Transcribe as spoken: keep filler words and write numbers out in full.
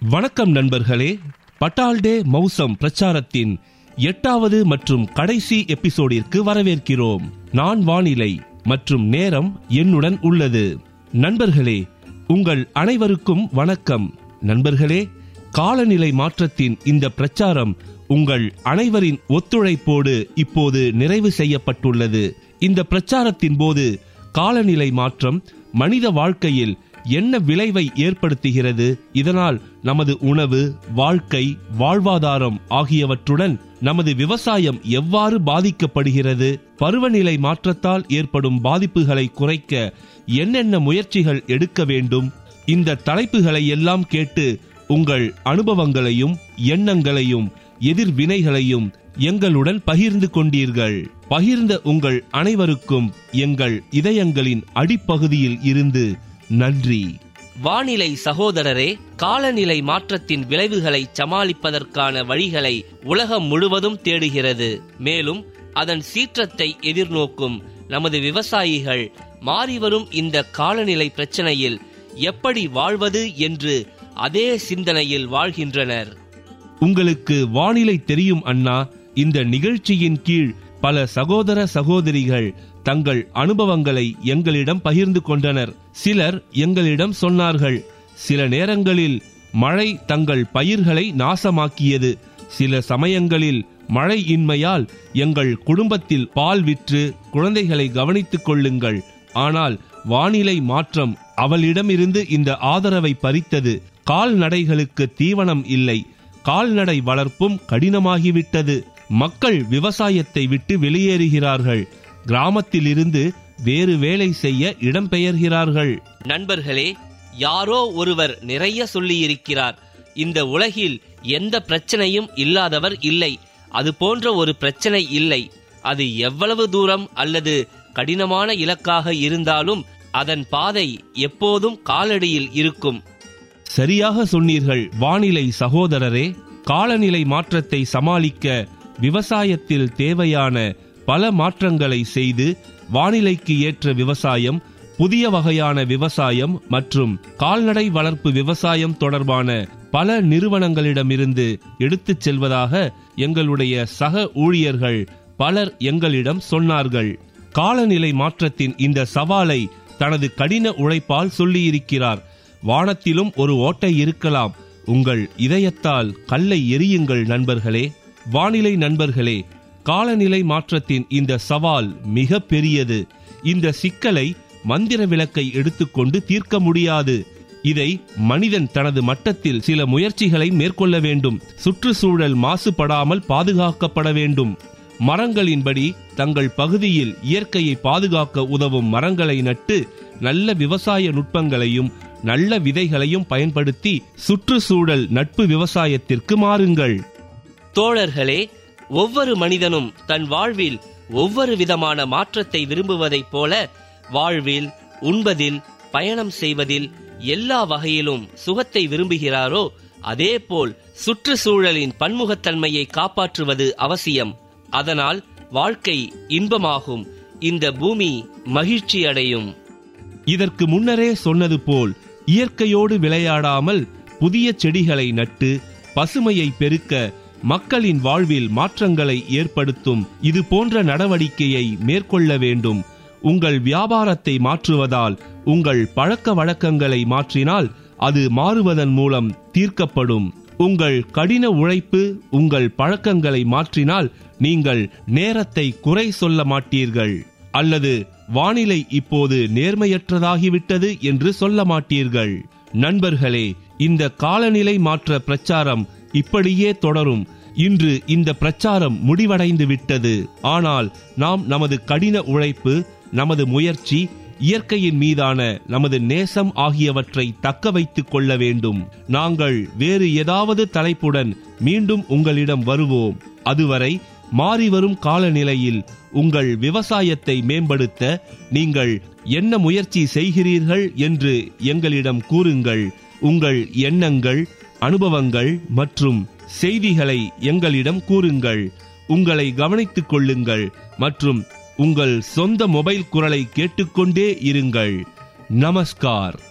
வணக்கம் நண்பர்களே, பட்டால் டே மௌசம் பிரச்சாரத்தின் எட்டாவது மற்றும் கடைசி எபிசோடிற்கு வரவேற்கிறோம். நான் வானிலை மற்றும் நேரம் என்னுடன் உள்ளது. நண்பர்களே, உங்கள் அனைவருக்கும் வணக்கம். நண்பர்களே, காலநிலை மாற்றத்தின் இந்த பிரச்சாரம் உங்கள் அனைவரின் ஒத்துழைப்போடு இப்போது நிறைவு செய்யப்பட்டுள்ளது. இந்த பிரச்சாரத்தின் போது காலநிலை மாற்றம் மனித வாழ்க்கையில் என்ன விளைவை ஏற்படுத்துகிறது, இதனால் நமது உணவு, வாழ்க்கை, வாழ்வாதாரம் ஆகியவற்றுடன் நமது விவசாயம் எவ்வாறு பாதிக்கப்படுகிறது, பருவநிலை மாற்றத்தால் ஏற்படும் பாதிப்புகளை குறைக்க என்னென்ன முயற்சிகள் எடுக்க வேண்டும், இந்த தலைப்புகளை எல்லாம் கேட்டு உங்கள் அனுபவங்களையும் எண்ணங்களையும் எதிர்வினைகளையும் எங்களுடன் பகிர்ந்து கொண்டீர்கள். பகிர்ந்த உங்கள் அனைவருக்கும் எங்கள் இதயங்களின் அடிப்பகுதியில் இருந்து நன்றி. வானிலை சகோதரரே, காலநிலை மாற்றத்தின் விளைவுகளை சமாளிப்பதற்கான வழிகளை உலகம் முழுவதும் தேடுகிறது. மேலும் அதன் சீற்றத்தை எதிர்நோக்கும் நமது விவசாயிகள் மாறிவரும் இந்த காலநிலை பிரச்சனையில் எப்படி வாழ்வது என்று அதே சிந்தனையில் வாழ்கின்றனர். உங்களுக்கு வானிலை தெரியும் அண்ணா, இந்த நிகழ்ச்சியின் கீழ் பல சகோதர சகோதரிகள் தங்கள் அனுபவங்களை எங்களிடம் பகிர்ந்து கொண்டனர். சிலர் எங்களிடம் சொன்னார்கள், சில நேரங்களில் மழை தங்கள் பயிர்களை நாசமாக்கியது. சில சமயங்களில் மழை இன்மையால் எங்கள் குடும்பத்தில் பால் விற்று குழந்தைகளை கவனித்துக் கொள்ளுங்கள். ஆனால் வானிலை மாற்றம் அவளிடமிருந்து இந்த ஆதரவை பறித்தது. கால்நடைகளுக்கு தீவனம் இல்லை, கால்நடை வளர்ப்பும் கடினமாகிவிட்டது. மக்கள் விவசாயத்தை விட்டு வெளியேறுகிறார்கள், கிராமத்தில் இருந்து வேறு வேலை செய்ய இடம்பெயர்கிறார்கள். நண்பர்களே, யாரோ ஒருவர் நிறைய சொல்லியிருக்கிறார், இந்த உலகில் எந்த பிரச்சனையும் இல்லாதவர் இல்லை, அது போன்ற ஒரு பிரச்சனை இல்லை. அது எவ்வளவு தூரம் அல்லது கடினமான இலக்காக இருந்தாலும் அதன் பாதை எப்போதும் காலடியில் இருக்கும். சரியாக சொன்னீர்கள் வானிலை சகோதரரே. காலநிலை மாற்றத்தை சமாளிக்க விவசாயத்தில் தேவையான பல மாற்றங்களை செய்து வானிலைக்கு ஏற்ற விவசாயம், புதிய வகையான விவசாயம் மற்றும் கால்நடை வளர்ப்பு விவசாயம் தொடர்பான பல நிறுவனங்களிடமிருந்து எடுத்துச் செல்வதாக எங்களுடைய சக ஊழியர்கள் பலர் எங்களிடம் சொன்னார்கள். காலநிலை மாற்றத்தின் இந்த சவாலை தனது கடின உழைப்பால் சொல்லியிருக்கிறார். வானத்திலும் ஒரு ஓட்டை இருக்கலாம், உங்கள் இதயத்தால் கல்லை எரியுங்கள் நண்பர்களே. வானிலை நண்பர்களே, காலநிலை மாற்றத்தின் இந்த சவால் மிக பெரியது. இந்த சிக்கலை மந்திர விளக்கை எடுத்துக்கொண்டு தீர்க்க முடியாது. இதை மனிதன் தனது மட்டத்தில் சில முயற்சிகளை மேற்கொள்ள வேண்டும். சுற்றுச்சூழல் மாசுபடாமல் பாதுகாக்கப்பட வேண்டும். மரங்களின்படி தங்கள் பகுதியில் இயற்கையை பாதுகாக்க உதவும் மரங்களை நட்டு நல்ல விவசாய நுட்பங்களையும் நல்ல விதைகளையும் பயன்படுத்தி சுற்றுச்சூழல் நட்பு விவசாயத்திற்கு மாறுங்கள். தோழர்களே, ஒவ்வொரு மனிதனும் தன் வாழ்வில் ஒவ்வொரு விதமான மாற்றத்தை விரும்புவதைப் போல வாழ்வில், உண்பதில், பயணம் செய்வதில் எல்லா வகையிலும் சுகத்தை விரும்புகிறாரோ, அதேபோல் சுற்றுச்சூழலின் பன்முகத்தன்மையை காப்பாற்றுவது அவசியம். அதனால் வாழ்க்கை இன்பமாகும், இந்த பூமி மகிழ்ச்சி அடையும். இதற்கு முன்னரே சொன்னது போல் இயற்கையோடு விளையாடாமல் புதிய செடிகளை நட்டு பசுமையை பெருக்க மக்களின் வாழ்வில் மாற்றங்களை ஏற்படுத்தும் இது போன்ற நடவடிக்கையை மேற்கொள்ள வேண்டும். உங்கள் வியாபாரத்தை மாற்றுவதால் உங்கள் பழக்க வழக்கங்களை மாற்றினால் அது மாறுவதன் மூலம் தீர்க்கப்படும். உங்கள் கடின உழைப்பு உங்கள் பழக்கங்களை மாற்றினால் நீங்கள் நேரத்தை குறை சொல்ல மாட்டீர்கள், அல்லது வானிலை இப்போது நேர்மையற்றதாகிவிட்டது என்று சொல்ல மாட்டீர்கள். நண்பர்களே, இந்த காலநிலை மாற்ற பிரச்சாரம் இப்படியே தொடரும். இன்று இந்த பிரச்சாரம் முடிவடைந்து விட்டது. ஆனால் நாம் நமது கடின உழைப்பு, நமது முயற்சி, இயற்கையின் மீதான நமது நேசம் ஆகியவற்றை தக்க வைத்துக் கொள்ள வேண்டும். நாங்கள் வேறு ஏதாவது தலைப்புடன் மீண்டும் உங்களிடம் வருவோம். அதுவரை மாறிவரும் காலநிலையில் உங்கள் விவசாயத்தை மேம்படுத்த நீங்கள் என்ன முயற்சி செய்கிறீர்கள் என்று எங்களிடம் கூறுங்கள். உங்கள் எண்ணங்கள், அனுபவங்கள் மற்றும் செய்திகளை எங்களிடம் கூறுங்கள். உங்களை கவனித்துக் கொள்ளுங்கள் மற்றும் உங்கள் சொந்த மொபைல் குரலை கேட்டுக்கொண்டே இருங்கள். நமஸ்கார்.